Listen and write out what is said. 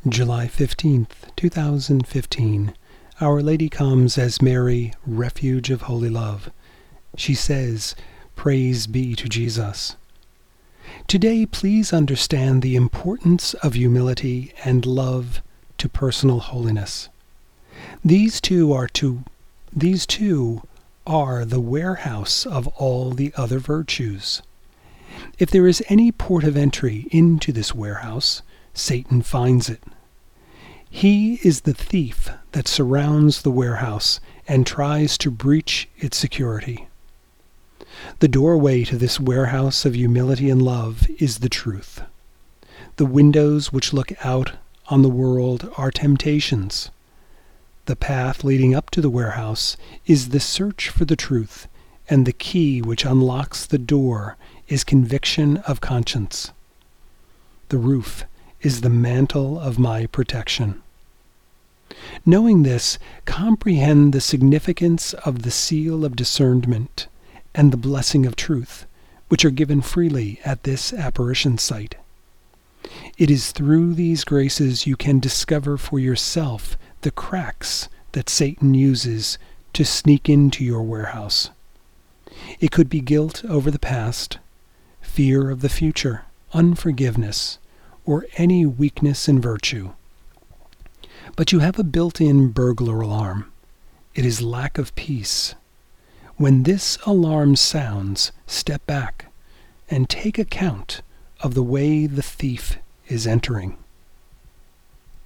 July 15th, 2015. Our Lady comes as Mary, refuge of holy love. She says, "Praise be to Jesus." Today, please understand the importance of humility and love to personal holiness. These two are the warehouse of all the other virtues. If there is any port of entry into this warehouse, Satan finds it. He is the thief that surrounds the warehouse and tries to breach its security. The doorway to this warehouse of humility and love is the truth. The windows which look out on the world are temptations. The path leading up to the warehouse is the search for the truth, and the key which unlocks the door is conviction of conscience. The roof is the mantle of my protection. Knowing this, comprehend the significance of the seal of discernment and the blessing of truth, which are given freely at this apparition site. It is through these graces you can discover for yourself the cracks that Satan uses to sneak into your warehouse. It could be guilt over the past, fear of the future, unforgiveness, or any weakness in virtue. But you have a built-in burglar alarm. It is lack of peace. When this alarm sounds, step back and take account of the way the thief is entering.